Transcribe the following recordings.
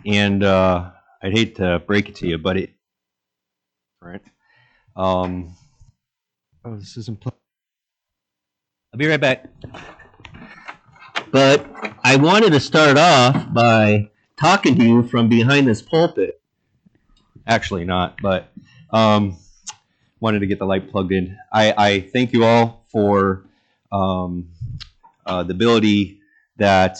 and I'd hate to break it to you, but it different. Um, oh, this isn't. I'll be right back. But I wanted to start off by talking to you from behind this pulpit. Actually, not, but wanted to get the light plugged in. I thank you all for the ability that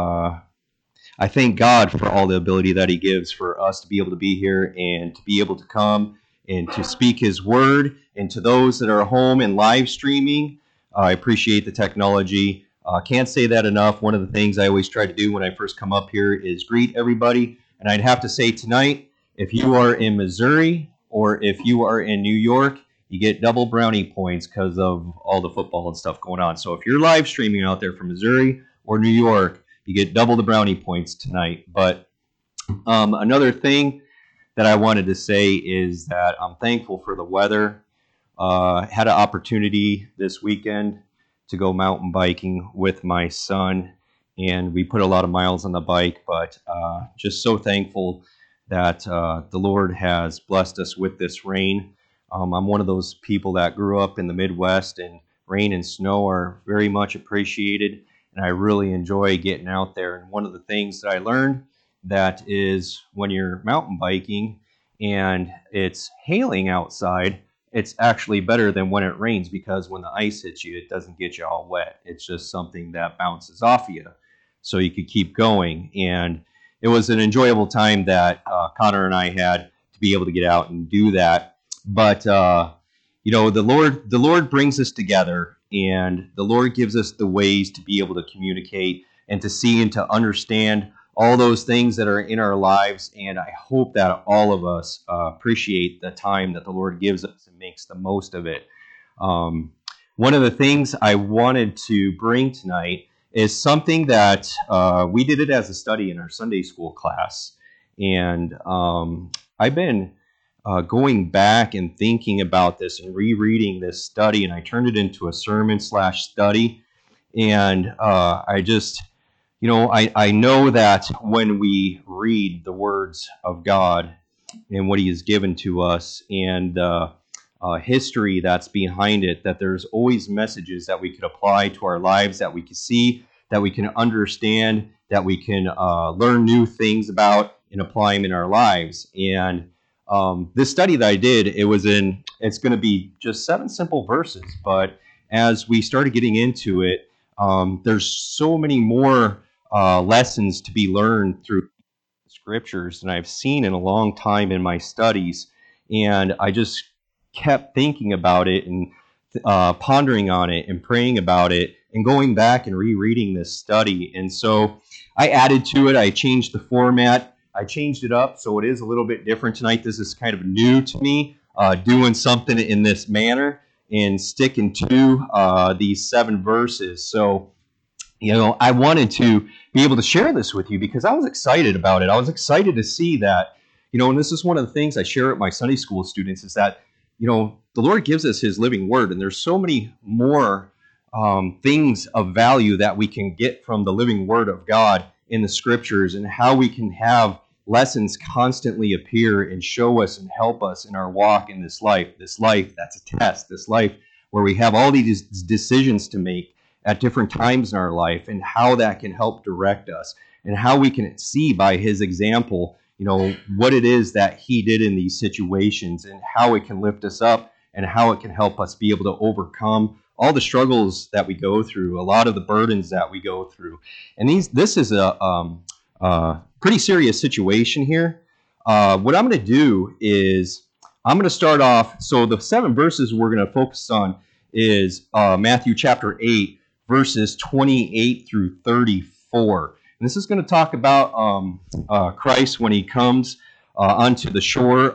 I thank God for all the ability that He gives for us to be able to be here and to be able to come and to speak His word. And to those that are home and live streaming, I appreciate the technology. Can't say that enough. One of the things I always try to do when I first come up here is greet everybody. And I'd have to say tonight, if you are in Missouri or if you are in New York, you get double brownie points because of all the football and stuff going on. So if you're live streaming out there from Missouri or New York, you get double the brownie points tonight. But another thing that I wanted to say is that I'm thankful for the weather. Had an opportunity this weekend to go mountain biking with my son, and we put a lot of miles on the bike, but just so thankful that the Lord has blessed us with this rain. I'm one of those people that grew up in the Midwest, and rain and snow are very much appreciated, and I really enjoy getting out there. And one of the things that I learned that is when you're mountain biking and it's hailing outside, it's actually better than when it rains, because when the ice hits you, it doesn't get you all wet. It's just something that bounces off of you, so you could keep going. And it was an enjoyable time that Connor and I had to be able to get out and do that. But the Lord brings us together, and the Lord gives us the ways to be able to communicate and to see and to understand all those things that are in our lives. And I hope that all of us appreciate the time that the Lord gives us and makes the most of it. One of the things I wanted to bring tonight is something that we did it as a study in our Sunday school class. And I've been going back and thinking about this and rereading this study, and I turned it into a sermon/study. And I just, I know that when we read the words of God and what He has given to us and the history that's behind it, that there's always messages that we could apply to our lives, that we can see, that we can understand, that we can learn new things about and apply them in our lives. And this study that I did, it's going to be just 7 simple verses, but as we started getting into it, there's so many more lessons to be learned through scriptures than I've seen in a long time in my studies. And I just kept thinking about it and pondering on it and praying about it and going back and rereading this study. And so I added to it. I changed the format. I changed it up so it is a little bit different tonight. This is kind of new to me, doing something in this manner and sticking to these 7 verses. So, I wanted to be able to share this with you because I was excited about it. I was excited to see that, and this is one of the things I share with my Sunday school students is that, the Lord gives us His living word, and there's so many more things of value that we can get from the living word of God in the scriptures, and how we can have lessons constantly appear and show us and help us in our walk in this life that's a test, this life where we have all these decisions to make at different times in our life, and how that can help direct us, and how we can see by His example, what it is that He did in these situations, and how it can lift us up, and how it can help us be able to overcome all the struggles that we go through, a lot of the burdens that we go through. And this is a pretty serious situation here. What I'm going to do is I'm going to start off. So the 7 verses we're going to focus on is Matthew chapter 8, verses 28 through 34. And this is going to talk about Christ when He comes onto the shore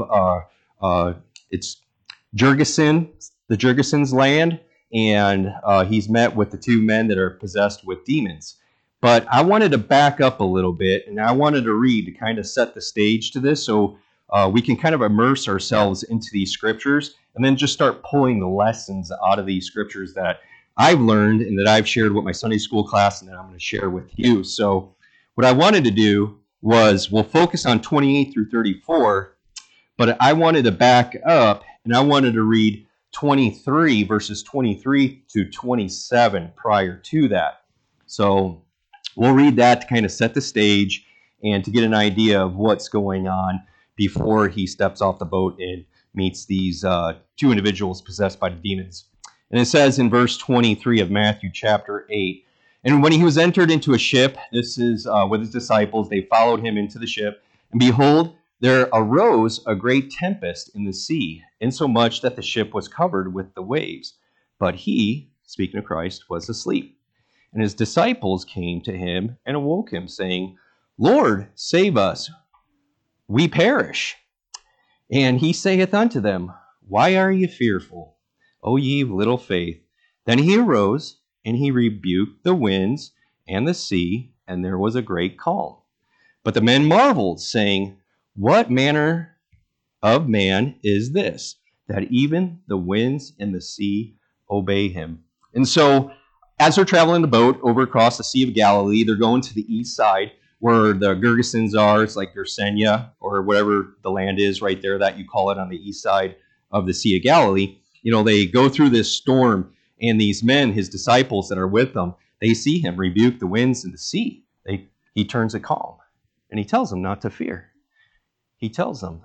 of it's Gergesin, the Gergesens' land, and He's met with the 2 men that are possessed with demons. But I wanted to back up a little bit, and I wanted to read to kind of set the stage to this, so we can kind of immerse ourselves into these scriptures, and then just start pulling the lessons out of these scriptures that I've learned and that I've shared with my Sunday school class, and that I'm going to share with you. So what I wanted to do we'll focus on 28 through 34, but I wanted to back up and I wanted to read 23 verses 23 to 27 prior to that. So we'll read that to kind of set the stage and to get an idea of what's going on before he steps off the boat and meets these two individuals possessed by the demons. And it says in verse 23 of Matthew chapter 8, "And when he was entered into a ship," this is with his disciples, they followed him into the ship, "and behold, there arose a great tempest in the sea, insomuch that the ship was covered with the waves. But he," speaking of Christ, "was asleep. And his disciples came to him and awoke him, saying, Lord, save us, we perish. And he saith unto them, Why are ye fearful, O ye of little faith? Then he arose, and he rebuked the winds and the sea, and there was a great calm. But the men marveled, saying, What manner of man is this, that even the winds and the sea obey him?" And so, as they're traveling the boat over across the Sea of Galilee, they're going to the east side where the Gergesens are. It's like Gersenia or whatever the land is right there that you call it on the east side of the Sea of Galilee. You know, they go through this storm, and these men, his disciples that are with them, they see him rebuke the winds and the sea. He turns it calm, and he tells them not to fear. He tells them,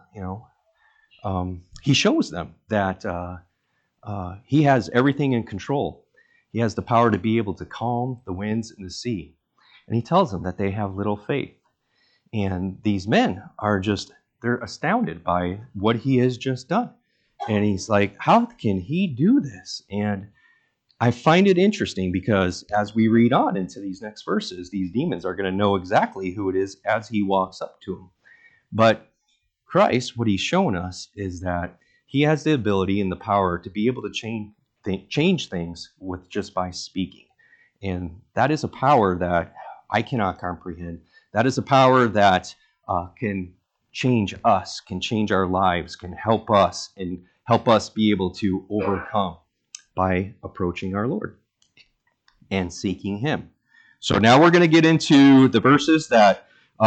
he shows them that he has everything in control. He has the power to be able to calm the winds and the sea. And he tells them that they have little faith. And these men are they're astounded by what he has just done. And he's like, how can he do this? And I find it interesting because as we read on into these next verses, these demons are going to know exactly who it is as he walks up to them. But Christ, what he's shown us is that he has the ability and the power to be able to change things with just by speaking. And that is a power that I cannot comprehend. That is a power that can change us, can change our lives, can help us, and help us be able to overcome by approaching our Lord and seeking him. So now we're going to get into the verses that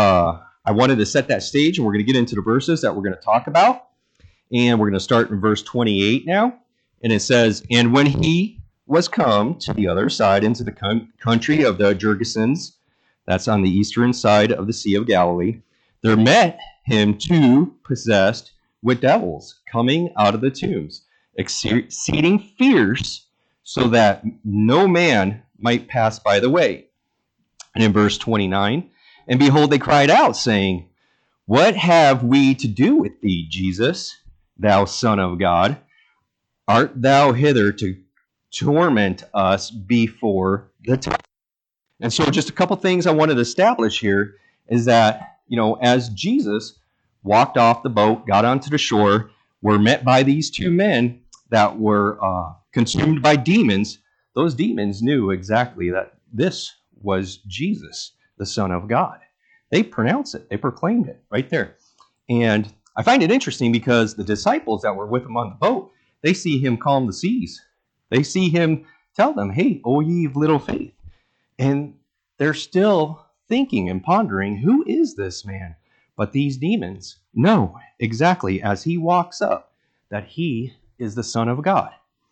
I wanted to set that stage, and we're going to get into the verses that we're going to talk about. And we're going to start in verse 28 now. And it says, "And when he was come to the other side into the country of the Gergesens," that's on the eastern side of the Sea of Galilee, "there met him two possessed with devils, coming out of the tombs, exceeding fierce, so that no man might pass by the way." And in verse 29, "And behold, they cried out, saying, What have we to do with thee, Jesus, thou Son of God? Art thou hither to torment us before the time?" And so just a couple things I wanted to establish here is that, as Jesus walked off the boat, got onto the shore, were met by these two men that were consumed by demons. Those demons knew exactly that this was Jesus, the Son of God. They pronounced it. They proclaimed it right there. And I find it interesting because the disciples that were with him on the boat, they see him calm the seas. They see him tell them, "Hey, O ye of little faith." And they're still thinking and pondering, who is this man? But these demons know exactly as he walks up that he is the Son of God.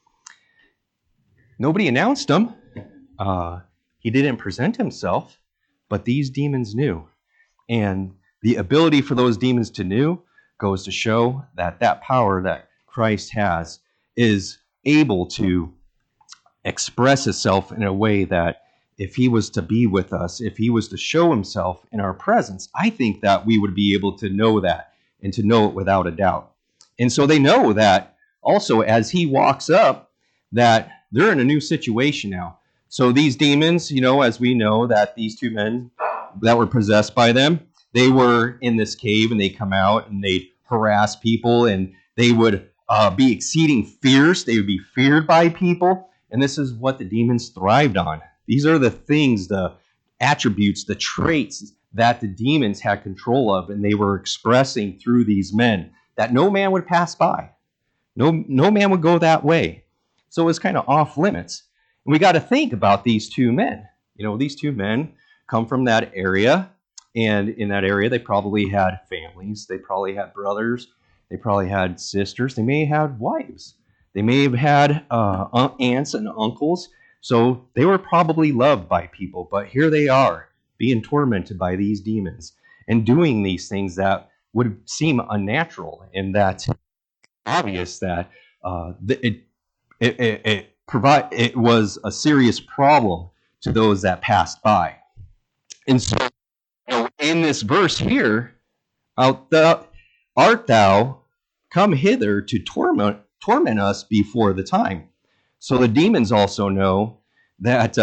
Nobody announced him. He didn't present himself, but these demons knew. And the ability for those demons to know goes to show that power that Christ has is able to express itself in a way that if he was to be with us, if he was to show himself in our presence, I think that we would be able to know that and to know it without a doubt. And so they know that also as he walks up, that they're in a new situation now. So these demons, as we know that these two men that were possessed by them, they were in this cave and they come out and they harass people and they would be exceeding fierce. They would be feared by people. And this is what the demons thrived on. These are the things, the attributes, the traits that the demons had control of, and they were expressing through these men that no man would pass by. No man would go that way. So it was kind of off limits. And we got to think about these two men. These two men come from that area. And in that area, they probably had families. They probably had brothers. They probably had sisters. They may have had wives. They may have had aunts and uncles. So they were probably loved by people. But here they are, being tormented by these demons and doing these things that would seem unnatural, and that obvious that it was a serious problem to those that passed by. And so, in this verse here, art thou come hither to torment us before the time? So the demons also know that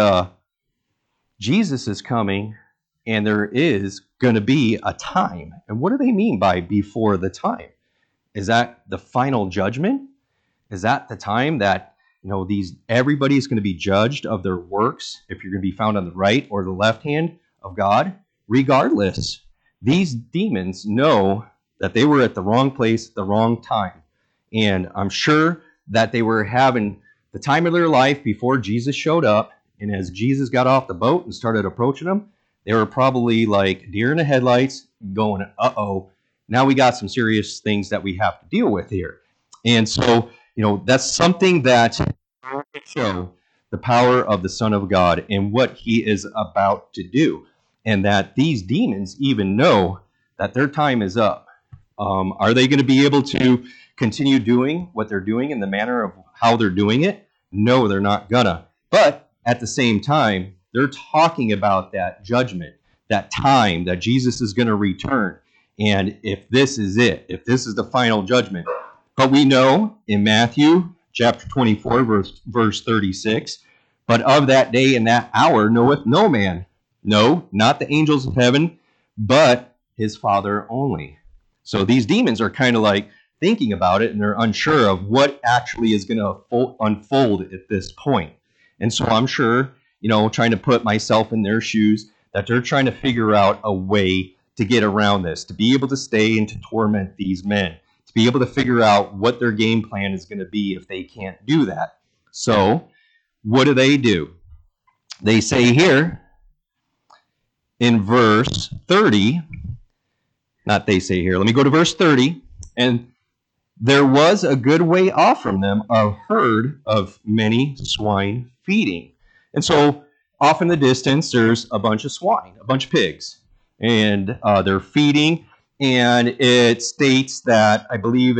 Jesus is coming, and there is going to be a time. And what do they mean by before the time? Is that the final judgment? Is that the time that everybody is going to be judged of their works, if you're going to be found on the right or the left hand of God? Regardless, these demons know that they were at the wrong place at the wrong time. And I'm sure that they were having the time of their life before Jesus showed up. And as Jesus got off the boat and started approaching them, they were probably like deer in the headlights going, uh-oh, now we got some serious things that we have to deal with here. And so, that's something that show the power of the Son of God and what he is about to do. And that these demons even know that their time is up. Are they going to be able to continue doing what they're doing in the manner of how they're doing it? No, they're not gonna. But at the same time, they're talking about that judgment, that time that Jesus is going to return. And if this is it, if this is the final judgment. But we know in Matthew chapter 24, verse 36, but of that day and that hour knoweth no man, no, not the angels of heaven, but his Father only. So these demons are kind of like thinking about it, and they're unsure of what actually is going to unfold at this point. And so I'm sure, trying to put myself in their shoes, that they're trying to figure out a way to get around this, to be able to stay and to torment these men, to be able to figure out what their game plan is going to be if they can't do that. So what do? They say here in verse 30, not they say here, let me go to verse 30, and there was a good way off from them a herd of many swine feeding. And so off in the distance, there's a bunch of swine, a bunch of pigs, and they're feeding. And it states that, I believe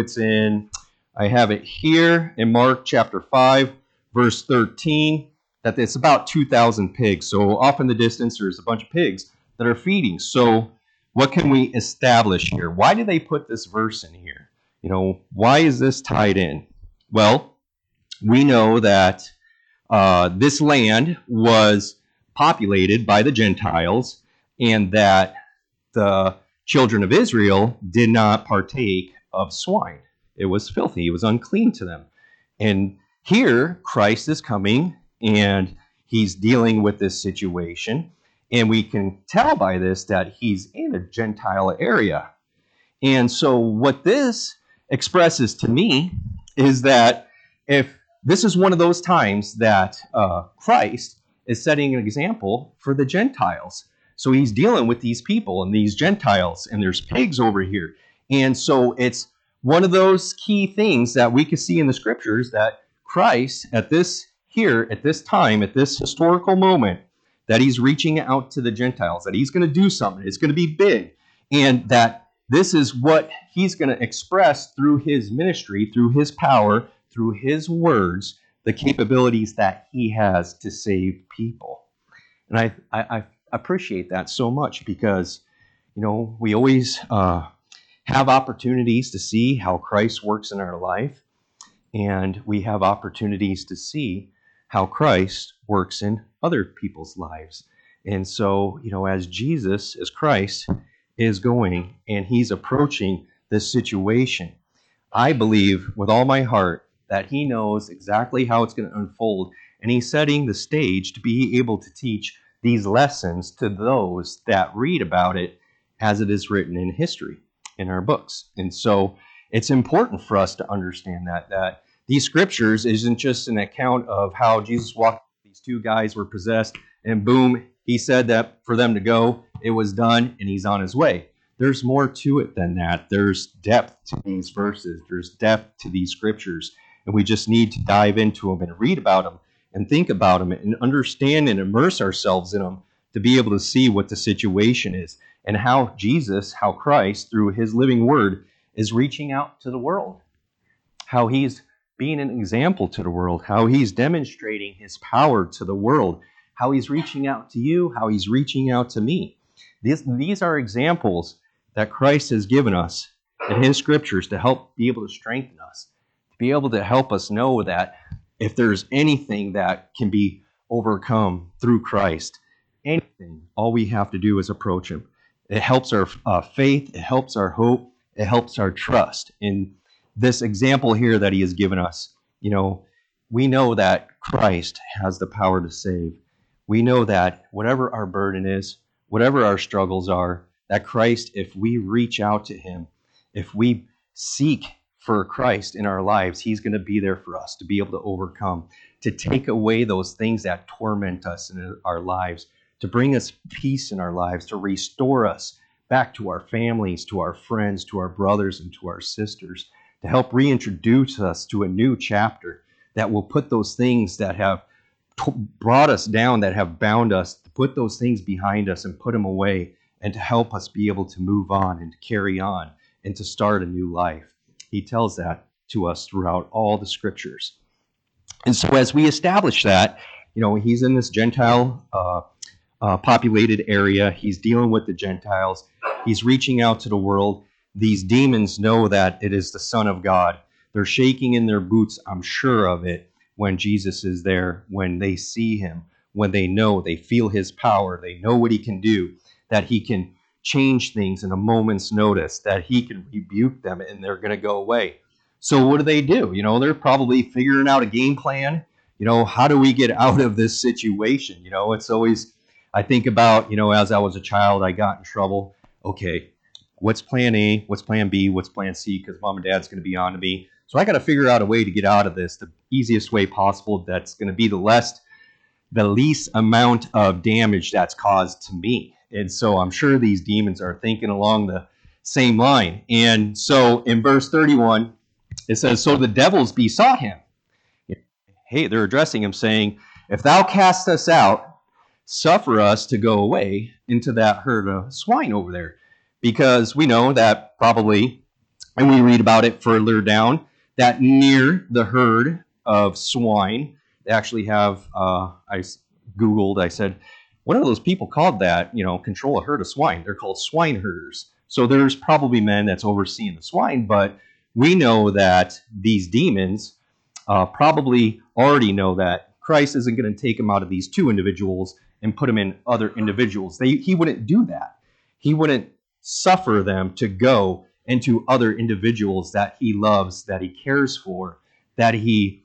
I have it here in Mark chapter 5, verse 13, that it's about 2,000 pigs. So off in the distance, there's a bunch of pigs that are feeding. So what can we establish here? Why did they put this verse in here? Why is this tied in? Well, we know that this land was populated by the Gentiles, and that the children of Israel did not partake of swine. It was filthy. It was unclean to them. And here, Christ is coming, and he's dealing with this situation. And we can tell by this that he's in a Gentile area. And so what this expresses to me is that if this is one of those times that Christ is setting an example for the Gentiles. So he's dealing with these people and these Gentiles, and there's pigs over here. And so it's one of those key things that we can see in the scriptures, that Christ at this time, at this historical moment, that he's reaching out to the Gentiles, that he's going to do something. It's going to be big. And that this is what he's going to express through his ministry, through his power, through his words, the capabilities that he has to save people. And I appreciate that so much, because, we always have opportunities to see how Christ works in our life, and we have opportunities to see how Christ works in other people's lives. And so, as Christ is going and he's approaching this situation, I believe with all my heart that he knows exactly how it's going to unfold, and he's setting the stage to be able to teach these lessons to those that read about it as it is written in history, in our books. And so it's important for us to understand that these scriptures isn't just an account of how Jesus walked, these two guys were possessed, and boom, he said that for them to go, it was done, and he's on his way. There's more to it than that. There's depth to these verses. There's depth to these scriptures. And we just need to dive into them and read about them and think about them and understand and immerse ourselves in them to be able to see what the situation is and how Jesus, how Christ, through his living word, is reaching out to the world. How he's being an example to the world, how he's demonstrating his power to the world, how he's reaching out to you, how he's reaching out to me. These are examples that Christ has given us in his scriptures to help be able to strengthen us, to be able to help us know that if there's anything that can be overcome through Christ, anything, all we have to do is approach him. It helps our faith, it helps our hope, it helps our trust. In this example here that he has given us, we know that Christ has the power to save. We know that whatever our burden is, whatever our struggles are, that Christ, if we reach out to him, if we seek for Christ in our lives, he's going to be there for us to be able to overcome, to take away those things that torment us in our lives, to bring us peace in our lives, to restore us back to our families, to our friends, to our brothers, and to our sisters, to help reintroduce us to a new chapter that will put those things that have brought us down, that have bound us, to put those things behind us and put them away, and to help us be able to move on and to carry on and to start a new life. He tells that to us throughout all the scriptures. And so as we establish that, he's in this Gentile populated area. He's dealing with the Gentiles. He's reaching out to the world. These demons know that it is the Son of God. They're shaking in their boots, I'm sure of it, when Jesus is there, when they see him, when they feel his power, they know what he can do, that he can change things in a moment's notice, that he can rebuke them and they're going to go away. So what do? They're probably figuring out a game plan. How do we get out of this situation? It's always, I think about, as I was a child, I got in trouble. Okay, what's plan A? What's plan B? What's plan C? Because mom and dad's going to be on to me. So I got to figure out a way to get out of this the easiest way possible. That's going to be the least amount of damage that's caused to me. And so I'm sure these demons are thinking along the same line. And so in verse 31, it says, so the devils besought him. Hey, they're addressing him saying, if thou cast us out, suffer us to go away into that herd of swine over there. Because we know that probably, and we read about it further down, that near the herd of swine, they actually have, I Googled, I said, what are those people called that, control a herd of swine? They're called swine herders. So there's probably men that's overseeing the swine, but we know that these demons probably already know that Christ isn't going to take them out of these two individuals and put them in other individuals. He wouldn't do that. He wouldn't suffer them to go into other individuals that he loves, that he cares for, that he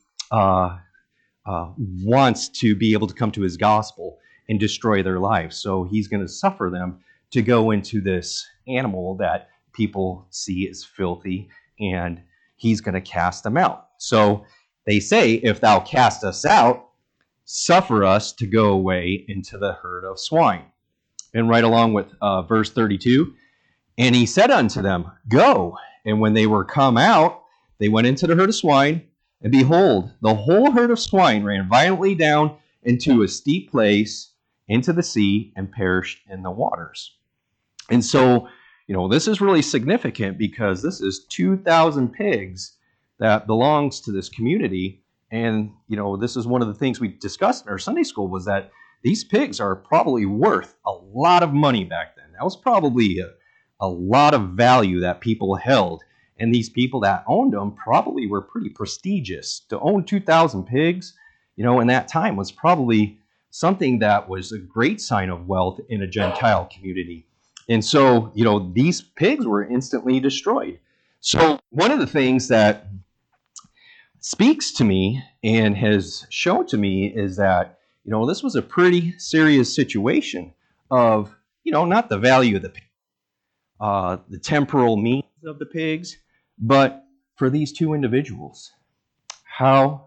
wants to be able to come to his gospel and destroy their lives. So he's going to suffer them to go into this animal that people see as filthy, and he's going to cast them out. So they say, if thou cast us out, suffer us to go away into the herd of swine. And right along with verse 32, and he said unto them, go. And when they were come out, they went into the herd of swine, and behold, the whole herd of swine ran violently down into a steep place into the sea and perished in the waters. And so, this is really significant because this is 2,000 pigs that belongs to this community. And, this is one of the things we discussed in our Sunday school was that these pigs are probably worth a lot of money back then. That was probably a lot of value that people held. And these people that owned them probably were pretty prestigious. To own 2,000 pigs, in that time was probably something that was a great sign of wealth in a Gentile community. And so, these pigs were instantly destroyed. So one of the things that speaks to me and has shown to me is that, this was a pretty serious situation of, not the value of the temporal means of the pigs, but for these two individuals, how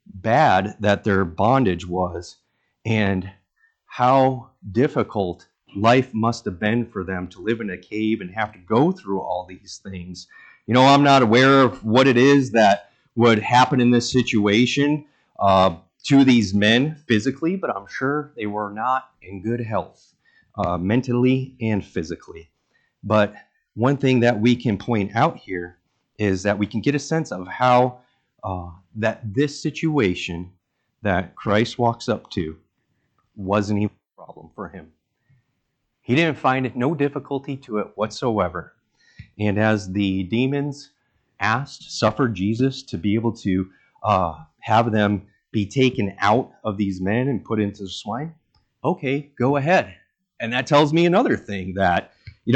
bad that their bondage was and how difficult life must have been for them to live in a cave and have to go through all these things. I'm not aware of what it is that would happen in this situation to these men physically, but I'm sure they were not in good health, mentally and physically. But one thing that we can point out here is that we can get a sense of how that this situation that Christ walks up to wasn't even a problem for him. He didn't find no difficulty to it whatsoever. And as the demons suffered Jesus to be able to have them be taken out of these men and put into the swine, okay, go ahead. And that tells me another thing, that,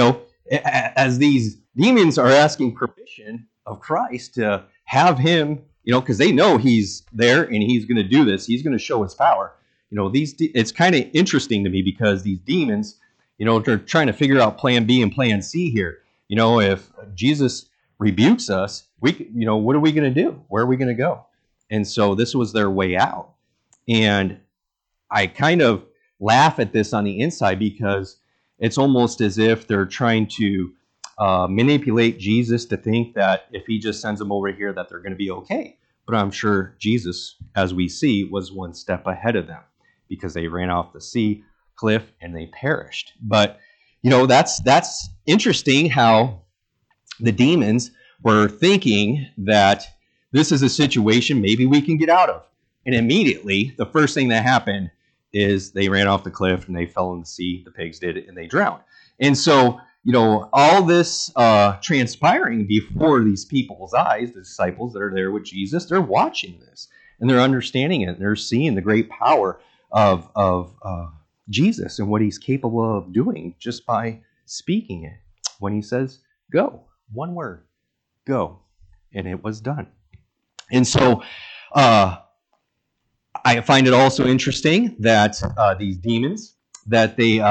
as these demons are asking permission of Christ to have him, because they know he's there and he's going to do this, he's going to show his power. It's kind of interesting to me because these demons, they're trying to figure out plan B and plan C here. If Jesus rebukes us, what are we going to do? Where are we going to go? And so this was their way out. And I kind of laugh at this on the inside because it's almost as if they're trying to manipulate Jesus to think that if he just sends them over here that they're going to be okay. But I'm sure Jesus, as we see, was one step ahead of them because they ran off the sea cliff and they perished. But that's interesting how the demons were thinking that this is a situation maybe we can get out of. And immediately, the first thing that happened is they ran off the cliff and they fell in the sea. The pigs did it and they drowned. And so, all this transpiring before these people's eyes, the disciples that are there with Jesus, they're watching this and they're understanding it. And they're seeing the great power of Jesus and what he's capable of doing just by speaking it. When he says, go, one word, go, and it was done. And so I find it also interesting that these demons, that they,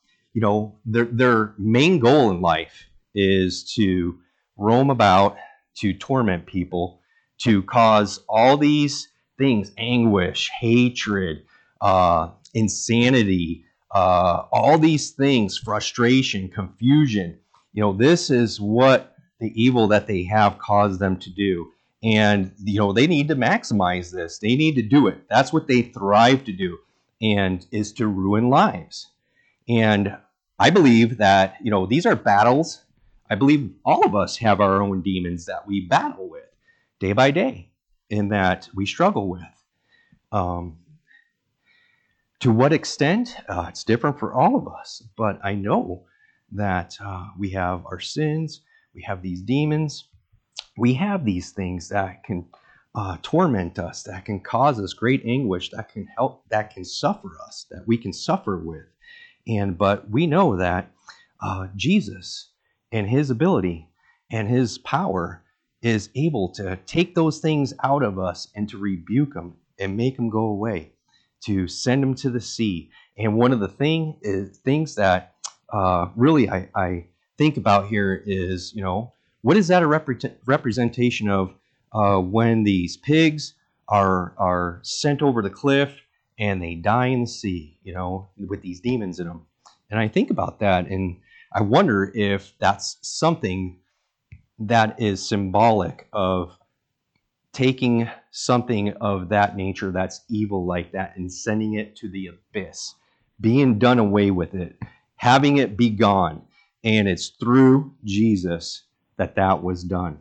their main goal in life is to roam about, to torment people, to cause all these things, anguish, hatred, insanity, all these things, frustration, confusion. This is what the evil that they have caused them to do. And, they need to maximize this. They need to do it. That's what they thrive to do, and is to ruin lives. And I believe that, these are battles. I believe all of us have our own demons that we battle with day by day and that we struggle with. To what extent? It's different for all of us. But I know that we have our sins. We have these demons. We have these things that can torment us, that can cause us great anguish, that can suffer us, that we can suffer with. But we know that Jesus and his ability and his power is able to take those things out of us and to rebuke them and make them go away, to send them to the sea. And one of the things that really I think about here is, what is that a representation of when these pigs are sent over the cliff and they die in the sea, with these demons in them? And I think about that and I wonder if that's something that is symbolic of taking something of that nature that's evil like that and sending it to the abyss, being done away with it, having it be gone. And it's through Jesus that was done.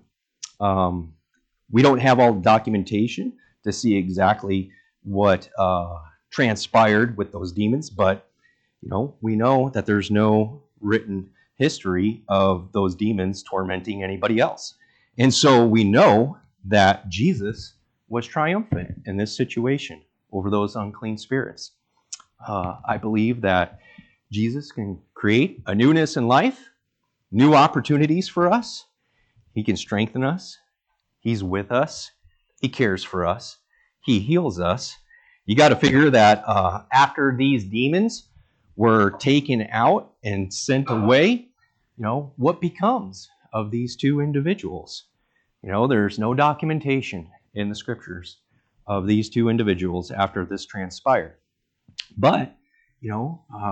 We don't have all the documentation to see exactly what transpired with those demons, but we know that there's no written history of those demons tormenting anybody else. And so we know that Jesus was triumphant in this situation over those unclean spirits. I believe that Jesus can create a newness in life, new opportunities for us. He can strengthen us. He's with us. He cares for us. He heals us. You got to figure that after these demons were taken out and sent away, what becomes of these two individuals? There's no documentation in the scriptures of these two individuals after this transpired. But,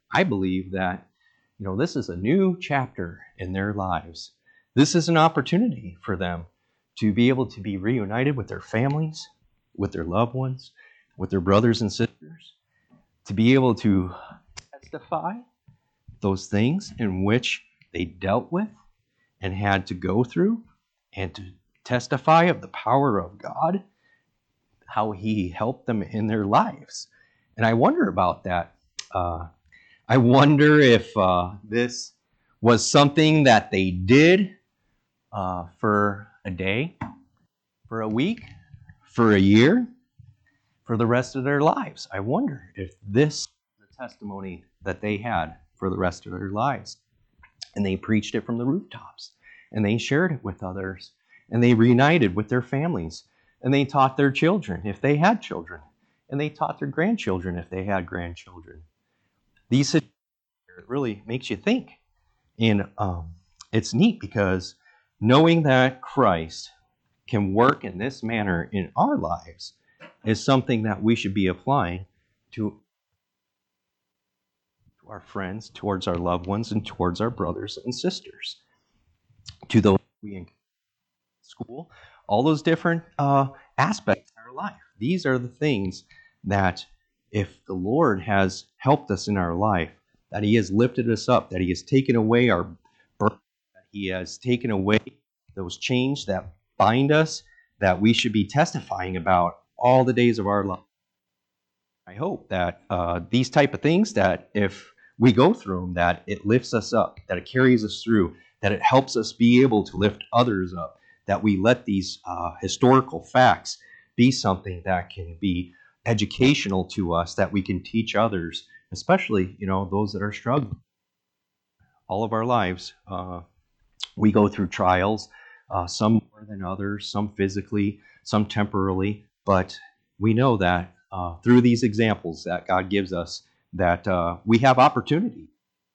I believe that, this is a new chapter in their lives. This is an opportunity for them to be able to be reunited with their families, with their loved ones, with their brothers and sisters, to be able to testify those things in which they dealt with and had to go through, and to testify of the power of God, how He helped them in their lives. And I wonder about that. I wonder if this was something that they did for a day, for a week, for a year, for the rest of their lives. I wonder if this is the testimony that they had for the rest of their lives. And they preached it from the rooftops, and they shared it with others, and they reunited with their families, and they taught their children if they had children, and they taught their grandchildren if they had grandchildren. These situations, it really makes you think. And it's neat because knowing that Christ can work in this manner in our lives is something that we should be applying to our friends, towards our loved ones, and towards our brothers and sisters, to those we in school, all those different aspects in our life. These are the things that, if the Lord has helped us in our life, that He has lifted us up, that He has taken away our burden, that He has taken away those chains that bind us, that we should be testifying about all the days of our life. I hope that these type of things, that if we go through them, that it lifts us up, that it carries us through, that it helps us be able to lift others up, that we let these historical facts be something that can be educational to us, that we can teach others, especially, those that are struggling. All of our lives, we go through trials, some more than others, some physically, some temporarily, but we know that through these examples that God gives us, that we have opportunity.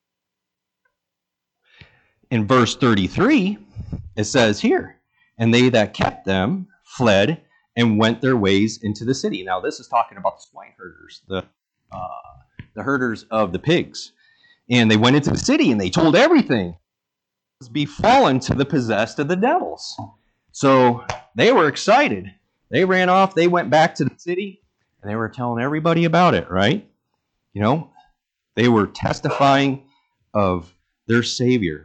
In verse 33, it says here, and they that kept them fled and went their ways into the city. Now, this is talking about the swine herders, the herders of the pigs. And they went into the city and they told everything was befallen to the possessed of the devils. So they were excited. They ran off. They went back to the city and they were telling everybody about it, right? They were testifying of their Savior.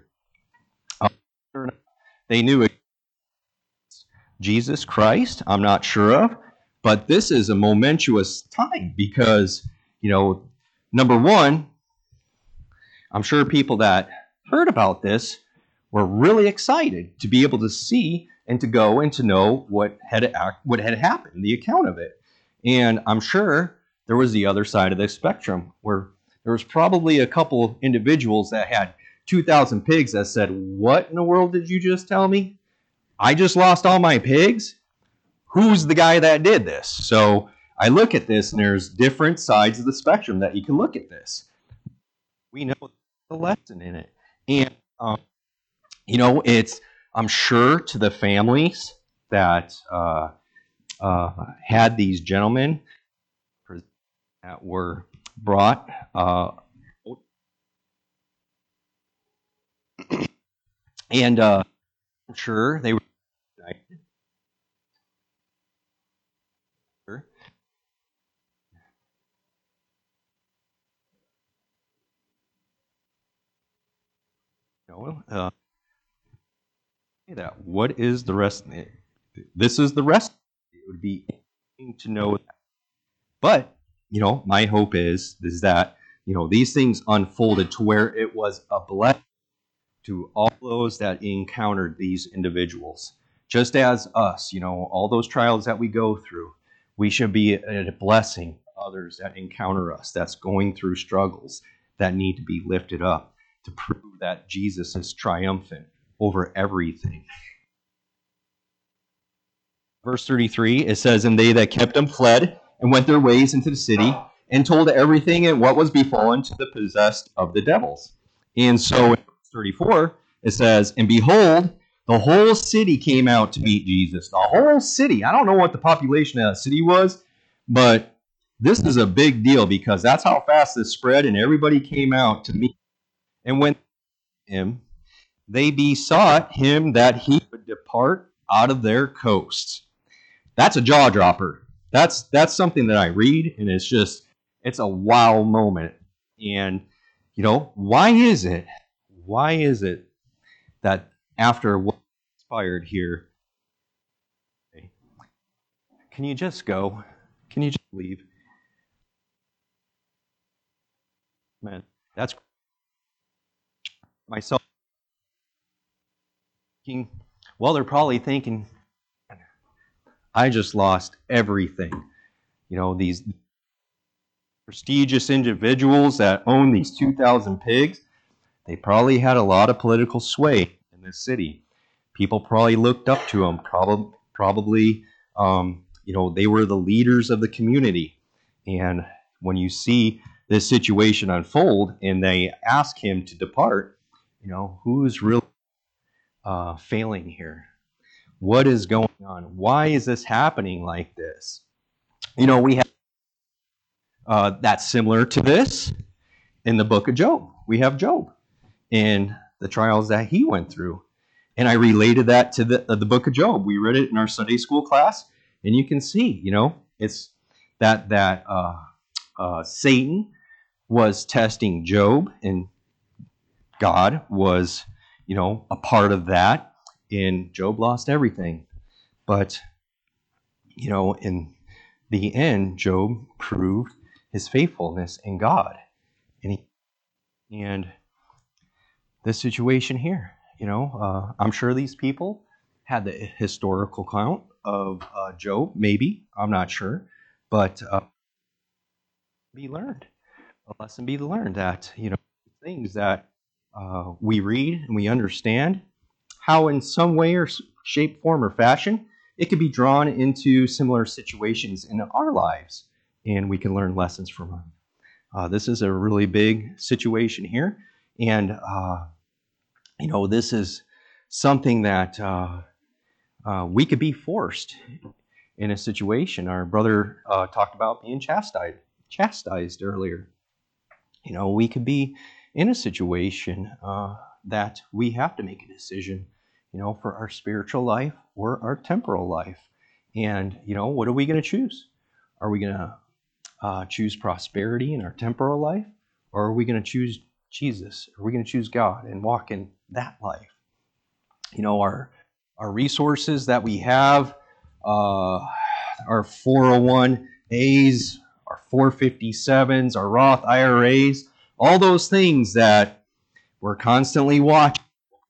They knew it. Jesus Christ, I'm not sure of, but this is a momentous time because, number one, I'm sure people that heard about this were really excited to be able to see and to go and to know what had happened, the account of it. And I'm sure there was the other side of the spectrum where there was probably a couple individuals that had 2,000 pigs that said, "What in the world did you just tell me? I just lost all my pigs? Who's the guy that did this?" So I look at this, and there's different sides of the spectrum that you can look at this. We know the lesson in it. And, it's, I'm sure, to the families that had these gentlemen that were brought and I'm sure they were that what is the rest? This is the rest. It would be interesting to know that. But my hope is that these things unfolded to where it was a blessing to all those that encountered these individuals. Just as us, all those trials that we go through, we should be a blessing to others that encounter us, that's going through struggles, that need to be lifted up, to prove that Jesus is triumphant over everything. Verse 33, it says, "And they that kept them fled and went their ways into the city, and told everything and what was befallen to the possessed of the devils." And so in verse 34, it says, "And behold, the whole city came out to meet Jesus." The whole city. I don't know what the population of that city was, but This is a big deal because that's how fast this spread, and everybody came out to meet. And when him, they besought him that he would depart out of their coasts. That's a jaw dropper. That's something that I read, and it's a wow moment. And why is it? Why is it that after what inspired here, can you just go? Can you just leave? Man, that's myself thinking. Well, they're probably thinking, I just lost everything. These prestigious individuals that own these 2,000 pigs, they probably had a lot of political sway in this city. People probably looked up to them. Probably, they were the leaders of the community. And when you see this situation unfold and they ask him to depart, who's really failing here? What is going on? Why is this happening like this? We have that's similar to this in the book of Job. We have Job and the trials that he went through. And I related that to the book of Job. We read it in our Sunday school class, and you can see, it's that Satan was testing Job, and God was, a part of that, and Job lost everything. But, in the end, Job proved his faithfulness in God. And this situation here, I'm sure these people had the historical count of Job, maybe, I'm not sure, but be learned. A lesson be learned that, things that we read and we understand, how in some way or shape, form, or fashion, it could be drawn into similar situations in our lives, and we can learn lessons from them. This is a really big situation here, and this is something that we could be forced in a situation. Our brother talked about being chastised earlier. We could be in a situation that we have to make a decision, for our spiritual life or our temporal life. And, what are we going to choose? Are we going to choose prosperity in our temporal life? Or are we going to choose Jesus? Are we going to choose God and walk in that life? Our resources that we have, our 401As, our 457s, our Roth IRAs, all those things that we're constantly watching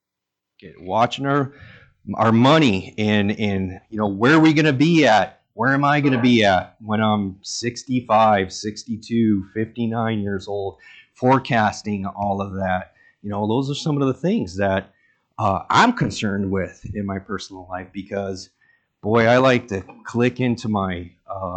our money and where are we going to be at? Where am I going to be at when I'm 65, 62, 59 years old? Forecasting all of that. Those are some of the things that I'm concerned with in my personal life because, boy, I like to click into my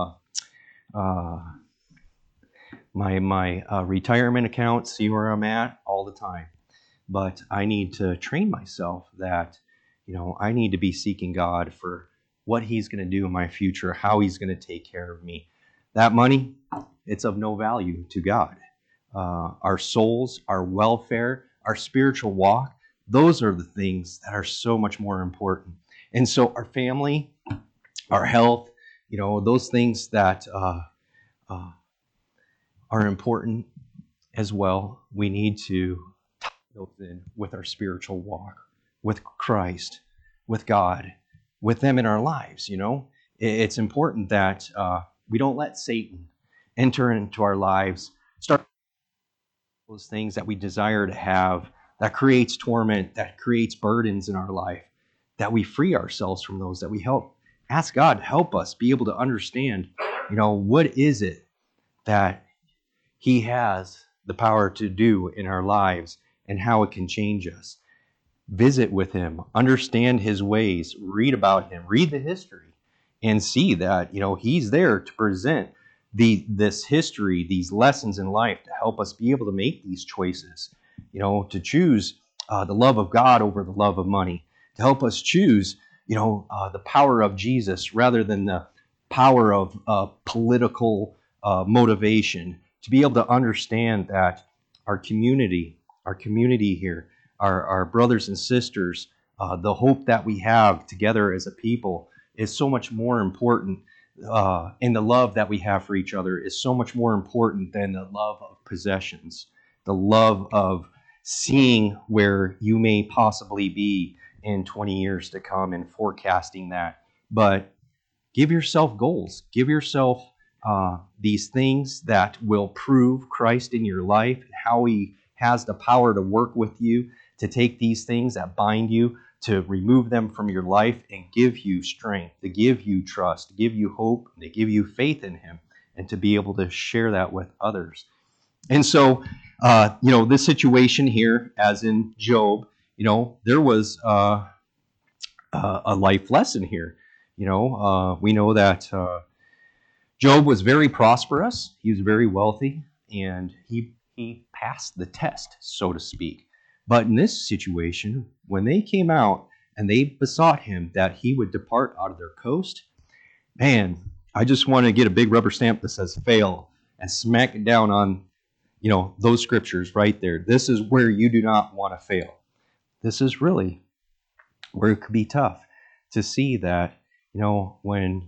retirement account, see where I'm at all the time. But I need to train myself that, I need to be seeking God for what He's going to do in my future, how He's going to take care of me. That money, it's of no value to God. Our souls, our welfare, our spiritual walk, those are the things that are so much more important. And so our family, our health, those things that are important as well, we need to tie those in with our spiritual walk, with Christ, with God, with them in our lives. It's important that we don't let Satan enter into our lives, start those things that we desire to have, that creates torment, that creates burdens in our life, that we free ourselves from those, that we ask God to help us be able to understand, what is it that He has the power to do in our lives and how it can change us. Visit with Him, understand His ways, read about Him, read the history, and see that, He's there to present this history, these lessons in life to help us be able to make these choices, to choose the love of God over the love of money, to help us choose, the power of Jesus rather than the power of political motivation, to be able to understand that our community here, our brothers and sisters, the hope that we have together as a people is so much more important, and the love that we have for each other is so much more important than the love of possessions, the love of seeing where you may possibly be in 20 years to come and forecasting that. But give yourself goals. Give yourself these things that will prove Christ in your life and how He has the power to work with you, to take these things that bind you, to remove them from your life and give you strength, to give you trust, to give you hope, to give you faith in Him, and to be able to share that with others. And so, this situation here, as in Job, there was a life lesson here. We know that Job was very prosperous. He was very wealthy, and he passed the test, so to speak. But in this situation, when they came out and they besought him that he would depart out of their coast, man, I just want to get a big rubber stamp that says fail and smack it down on those scriptures right there. This is where you do not want to fail. This is really where it could be tough to see that, when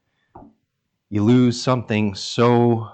you lose something so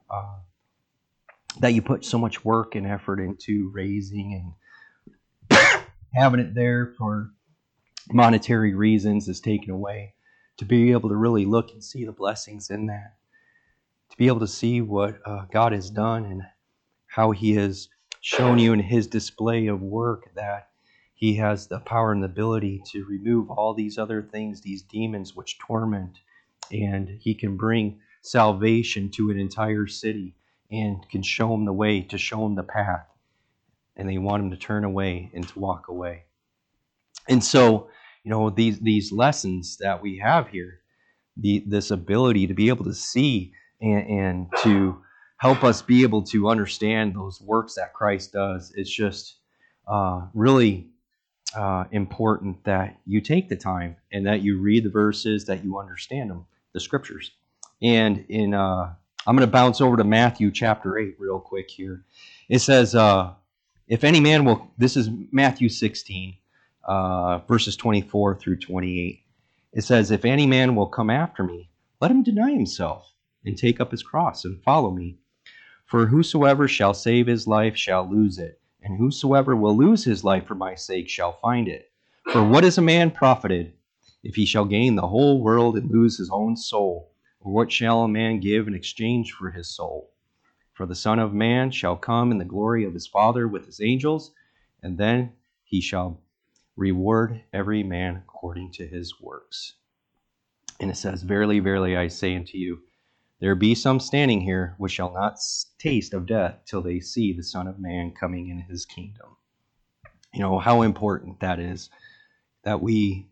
that you put so much work and effort into raising and having it there for monetary reasons is taken away, to be able to really look and see the blessings in that, to be able to see what God has done and how He has shown you in His display of work that He has the power and the ability to remove all these other things, these demons which torment, and He can bring salvation to an entire city and can show them the way, to show them the path, and they want them to turn away and to walk away. And so, these lessons that we have here, this ability to be able to see and to help us be able to understand those works that Christ does, it's just really important that you take the time and that you read the verses, that you understand them, the scriptures. And I'm going to bounce over to Matthew chapter 8 real quick here. It says, if any man will, this is Matthew 16, verses 24 through 28. It says, if any man will come after me, let him deny himself and take up his cross and follow me. For whosoever shall save his life shall lose it, and whosoever will lose his life for my sake shall find it. For what is a man profited, if he shall gain the whole world and lose his own soul? Or what shall a man give in exchange for his soul? For the Son of Man shall come in the glory of his Father with his angels, and then he shall reward every man according to his works. And it says, verily, verily, I say unto you, there be some standing here which shall not taste of death till they see the Son of Man coming in His kingdom. How important that is, that we,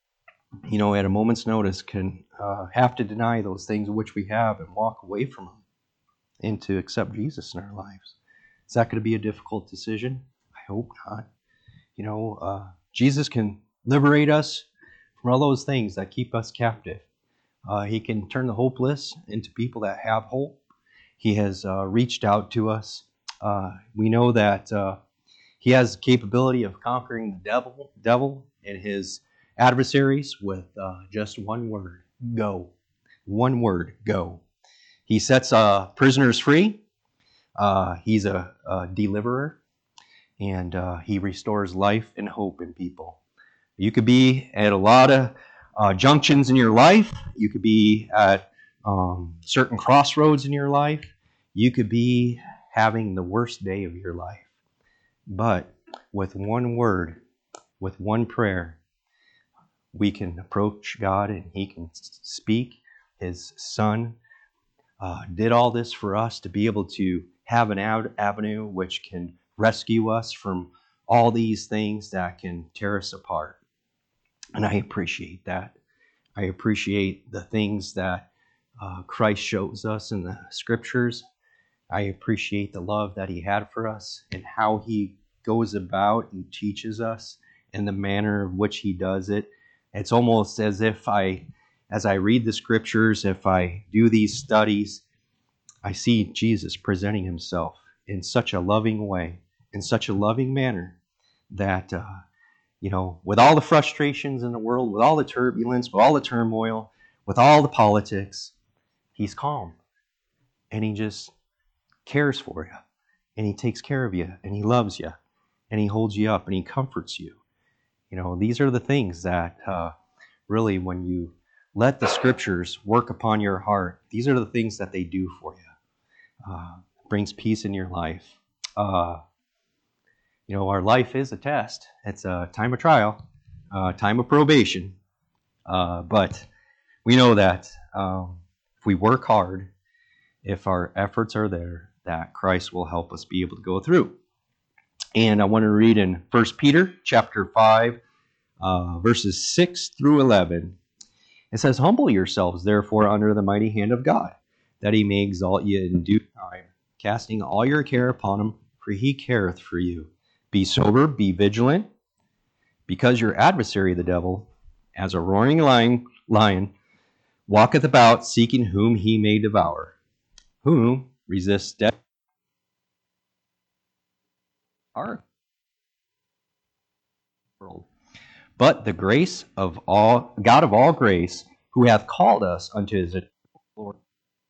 at a moment's notice can have to deny those things which we have and walk away from them and to accept Jesus in our lives. Is that going to be a difficult decision? I hope not. Jesus can liberate us from all those things that keep us captive. He can turn the hopeless into people that have hope. He has reached out to us. We know that He has the capability of conquering the devil and his adversaries with just one word, go. One word, go. He sets prisoners free. He's a deliverer, and He restores life and hope in people. You could be at a lot of junctions in your life. You could be at certain crossroads in your life. You could be having the worst day of your life. But with one word, with one prayer, we can approach God and He can speak. His Son did all this for us to be able to have an avenue which can rescue us from all these things that can tear us apart. And I appreciate that. I appreciate the things that Christ shows us in the scriptures. I appreciate the love that He had for us and how He goes about and teaches us and the manner of which He does it. It's almost as if as I read the scriptures, if I do these studies, I see Jesus presenting himself in such a loving way, in such a loving manner, that, with all the frustrations in the world, with all the turbulence, with all the turmoil, with all the politics, he's calm. And he just cares for you. And he takes care of you. And he loves you. And he holds you up. And he comforts you. These are the things that really, when you let the scriptures work upon your heart, these are the things that they do for you. Brings peace in your life. Our life is a test. It's a time of trial, time of probation. But we know that if we work hard, if our efforts are there, that Christ will help us be able to go through. And I want to read in 1 Peter chapter 5, verses 6 through 11. It says, "Humble yourselves, therefore, under the mighty hand of God, that he may exalt you in due time, casting all your care upon him, for he careth for you. Be sober, be vigilant, because your adversary, the devil, as a roaring lion, walketh about, seeking whom he may devour. Whom resist death are world. But the grace of all God of all grace, who hath called us unto his glory,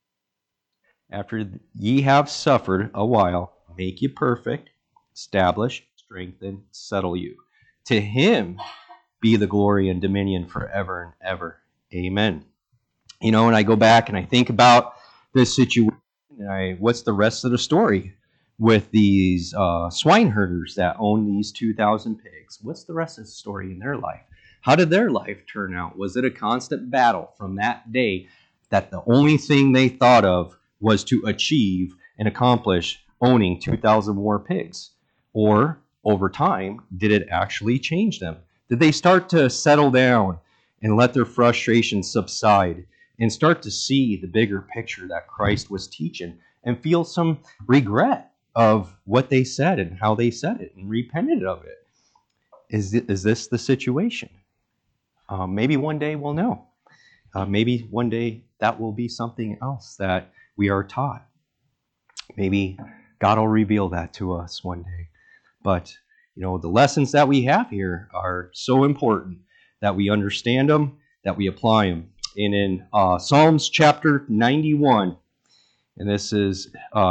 after ye have suffered a while, make you perfect, establish, strengthen, settle you. To him be the glory and dominion forever and ever. Amen." And I go back and I think about this situation, and what's the rest of the story with these swine herders that own these 2,000 pigs? What's the rest of the story in their life? How did their life turn out? Was it a constant battle from that day that the only thing they thought of was to achieve and accomplish owning 2,000 more pigs? Or over time, did it actually change them? Did they start to settle down and let their frustrations subside and start to see the bigger picture that Christ was teaching and feel some regret of what they said and how they said it and repented of it? Is this the situation? Maybe one day we'll know. Maybe one day that will be something else that we are taught. Maybe God will reveal that to us one day. But, the lessons that we have here are so important that we understand them, that we apply them. And in Psalms chapter 91, and this is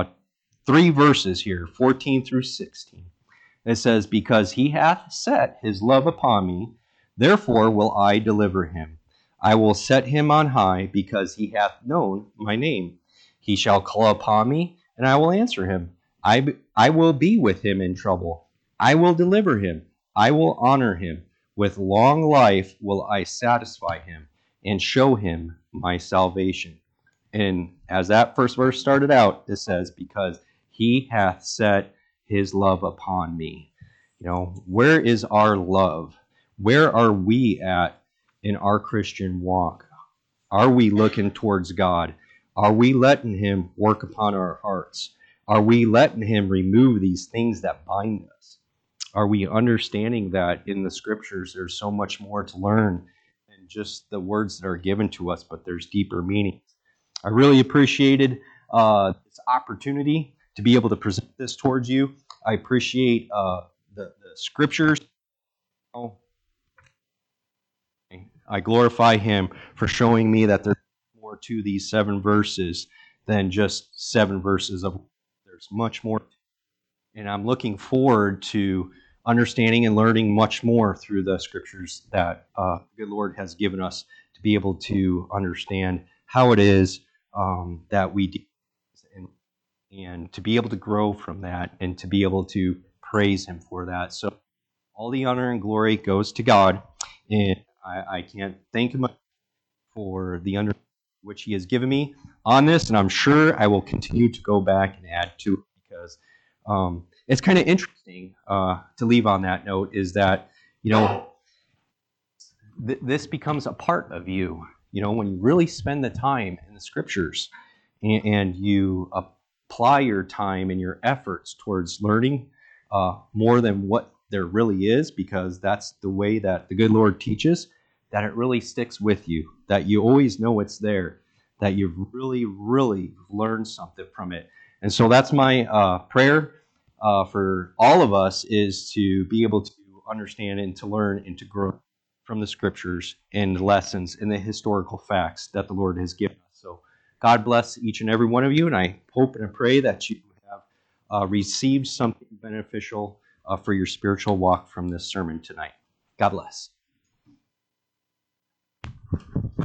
3 verses here, 14 through 16. It says, "Because he hath set his love upon me, therefore will I deliver him. I will set him on high, because he hath known my name. He shall call upon me, and I will answer him. I will be with him in trouble. I will deliver him. I will honor him. With long life will I satisfy him, and show him my salvation." And as that first verse started out, it says, "Because he hath set his love upon me." Where is our love? Where are we at in our Christian walk? Are we looking towards God? Are we letting him work upon our hearts? Are we letting him remove these things that bind us? Are we understanding that in the scriptures there's so much more to learn than just the words that are given to us, but there's deeper meanings? I really appreciated this opportunity to be able to present this towards you. I appreciate the scriptures. I glorify him for showing me that there's more to these 7 verses than just 7 verses of. There's much more, and I'm looking forward to understanding and learning much more through the scriptures that the good Lord has given us to be able to understand how it is that we do, and to be able to grow from that and to be able to praise him for that. So all the honor and glory goes to God, and I can't thank him for the understanding which he has given me on this, and I'm sure I will continue to go back and add to it, because it's kind of interesting to leave on that note, is that, this becomes a part of you. When you really spend the time in the scriptures and you apply your time and your efforts towards learning more than what there really is, because that's the way that the good Lord teaches, that it really sticks with you, that you always know it's there, that you've really learned something from it. And so that's my prayer for all of us, is to be able to understand and to learn and to grow from the scriptures and the lessons and the historical facts that the Lord has given us. So God bless each and every one of you, and I hope and pray that you have received something beneficial for your spiritual walk from this sermon tonight. God bless.